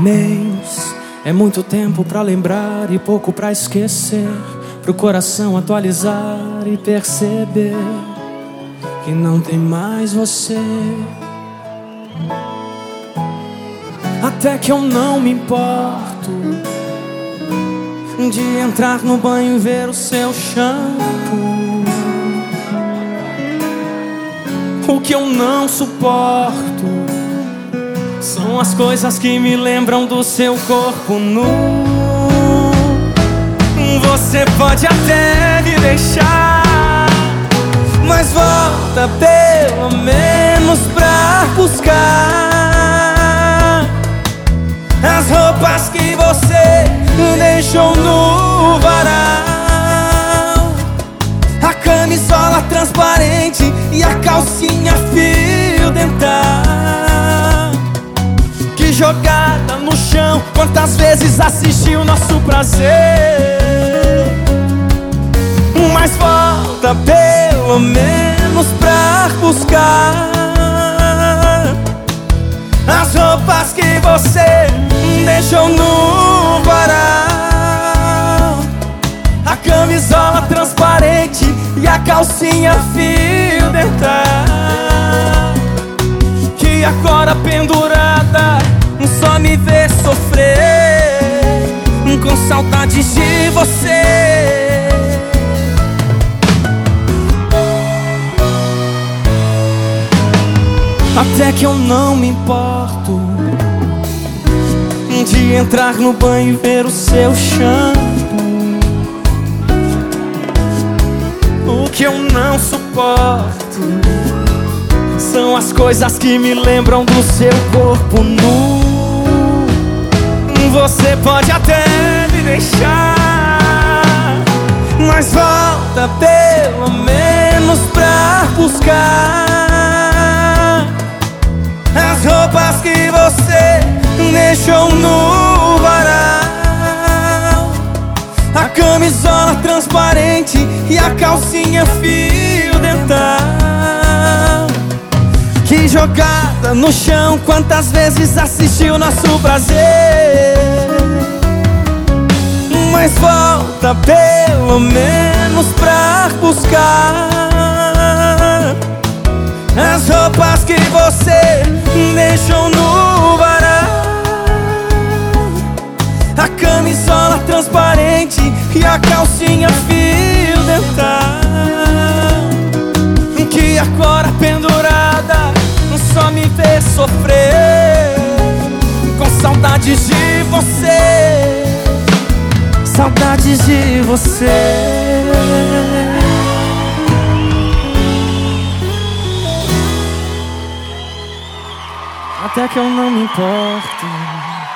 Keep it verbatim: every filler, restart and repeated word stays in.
mês é muito tempo pra lembrar e pouco pra esquecer, pro coração atualizar e perceber que não tem mais você. Até que eu não me importo de entrar no banho e ver o seu shampoo. O que eu não suporto são as coisas que me lembram do seu corpo nu. Você pode até me deixar, mas volta pelo menos pra buscar as roupas que você deixou no varal, a camisola transparente e a calcinha fio dental, que jogada no chão, quantas vezes assistiu nosso prazer. Mas volta pelo menos pra buscar as roupas que você deixou no varal, a camisola transparente e a calcinha fio dental, que agora pendurada só me vê sofrer com saudades de você. Até que eu não me importo de entrar no banho e ver o seu shampoo. O que eu não suporto são as coisas que me lembram do seu corpo nu. Você pode até me deixar, mas volta pelo menos pra buscar as roupas que você deixou no varal, a camisola transparente e a calcinha fio dental, que jogada no chão, quantas vezes assistiu nosso prazer. Mas volta pelo menos pra buscar as roupas que você deixou no varal, a camisola transparente e a calcinha fio dental, que agora pendurada só me vê sofrer com saudades de você, saudades de você. Até que eu não me importo